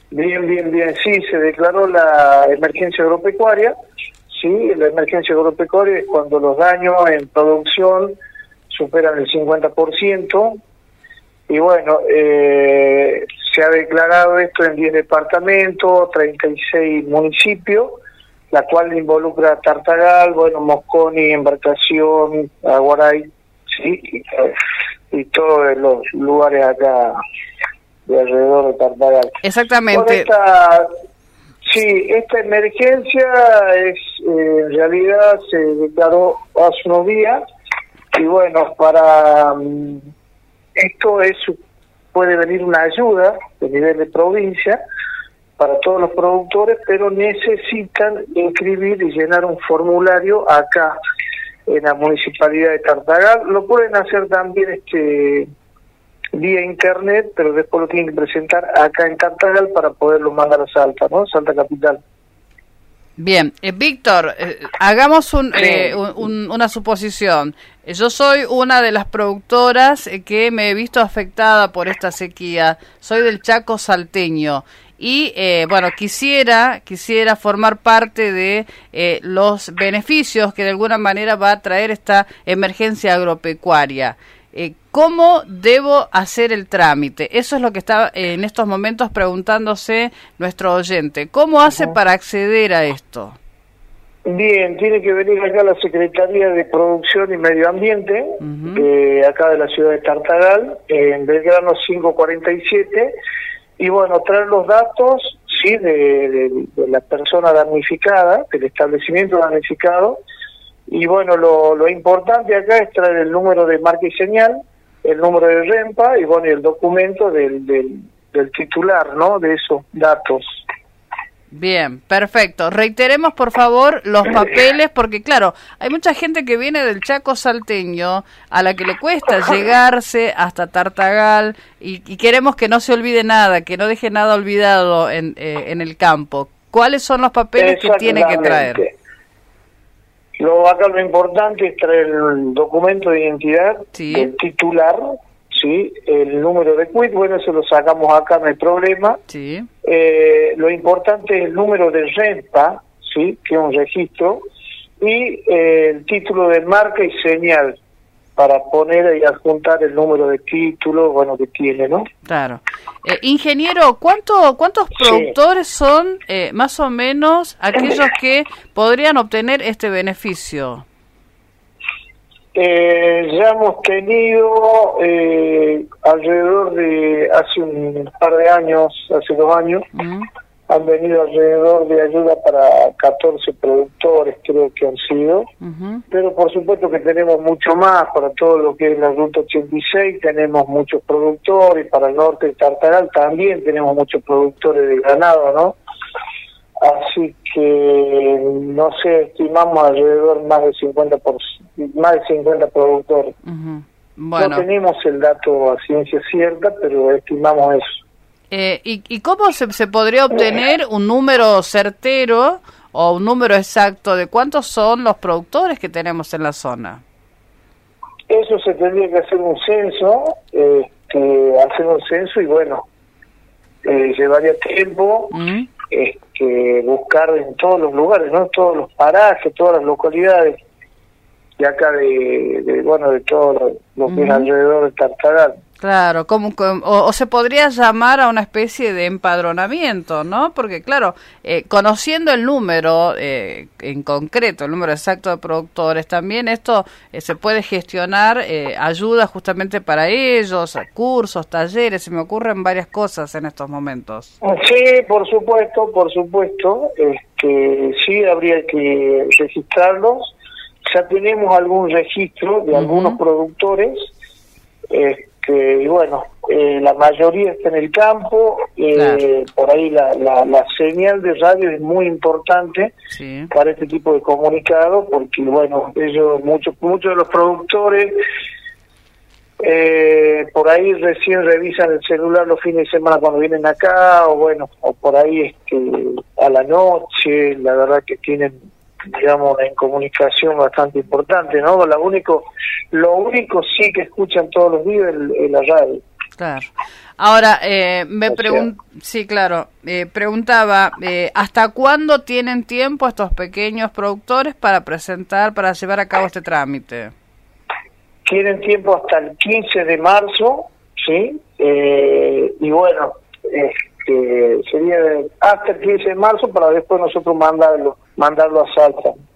Bien, bien, bien. Sí, se declaró la emergencia agropecuaria. Sí, la emergencia agropecuaria es cuando los daños en producción superan el 50%. Y bueno, se ha declarado esto en 10 departamentos, 36 municipios, la cual involucra Tartagal, bueno, Mosconi, Embarcación, Aguaray, sí, y todos los lugares acá de alrededor de Tartagal. Exactamente. Esta emergencia en realidad se declaró hace unos días, y bueno, para esto puede venir una ayuda de nivel de provincia para todos los productores, pero necesitan inscribir y llenar un formulario acá en la municipalidad de Tartagal. Lo pueden hacer también vía internet, pero después lo tienen que presentar acá en Tartagal para poderlo mandar a Salta, ¿no? Salta Capital. Bien, Víctor, hagamos una suposición. Yo soy una de las productoras que me he visto afectada por esta sequía. Soy del Chaco salteño y, bueno, quisiera formar parte de los beneficios que de alguna manera va a traer esta emergencia agropecuaria. ¿Cómo debo hacer el trámite? Eso es lo que está en estos momentos preguntándose nuestro oyente. ¿Cómo hace para acceder a esto? Bien, tiene que venir acá a la Secretaría de Producción y Medio Ambiente, acá de la ciudad de Tartagal, en Belgrano 547, y bueno, traer los datos, sí, de la persona damnificada, del establecimiento damnificado. Y bueno, lo importante acá es traer el número de marca y señal, el número de REMPA y bueno, el documento del titular, ¿no?, de esos datos. Bien, perfecto. Reiteremos, por favor, los papeles, porque claro, hay mucha gente que viene del Chaco salteño a la que le cuesta llegarse hasta Tartagal y queremos que no se olvide nada, que no deje nada olvidado en el campo. ¿Cuáles son los papeles que tiene que traer? Acá lo importante es traer el documento de identidad del titular, sí, el número de quit, bueno, eso lo sacamos acá, no hay problema. Sí. Lo importante es el número de renta, sí, que es un registro, y el título de marca y señal, para poner y adjuntar el número de título, bueno, que tiene, ¿no? Claro. Ingeniero, ¿cuántos productores son más o menos aquellos que podrían obtener este beneficio? Ya hemos tenido alrededor de hace un par de años, hace 2 años, han venido alrededor de ayuda para 14 productores, creo que han sido, pero por supuesto que tenemos mucho más para todo lo que es la Ruta 86, tenemos muchos productores, para el norte de Tartagal también tenemos muchos productores de ganado, ¿no? Así que, no sé, estimamos alrededor más de 50 productores. Bueno. No tenemos el dato a ciencia cierta, pero estimamos eso. ¿Y cómo se podría obtener un número certero o un número exacto de cuántos son los productores que tenemos en la zona? Eso se tendría que hacer un censo, y bueno, llevaría tiempo buscar en todos los lugares, ¿no? Todos los parajes, todas las localidades de acá de todo lo que es alrededor de Tartagal. Claro, o se podría llamar a una especie de empadronamiento, ¿no? Porque claro, conociendo el número en concreto, el número exacto de productores, también esto se puede gestionar ayuda justamente para ellos, cursos, talleres, se me ocurren varias cosas en estos momentos. Sí, por supuesto, sí, habría que registrarlos. Ya tenemos algún registro de algunos productores, y bueno, la mayoría está en el campo, claro. Por ahí la señal de radio es muy importante para este tipo de comunicado, porque bueno, muchos de los productores por ahí recién revisan el celular los fines de semana cuando vienen acá, o por ahí a la noche, la verdad que tienen, digamos, una incomunicación bastante importante, ¿no? Lo único sí que escuchan todos los días es la radio. Claro. Ahora, sí, claro, preguntaba, ¿hasta cuándo tienen tiempo estos pequeños productores para llevar a cabo este trámite? Tienen tiempo hasta el 15 de marzo, ¿sí? Y bueno, sería hasta el 15 de marzo para después nosotros mandarlo a Salta.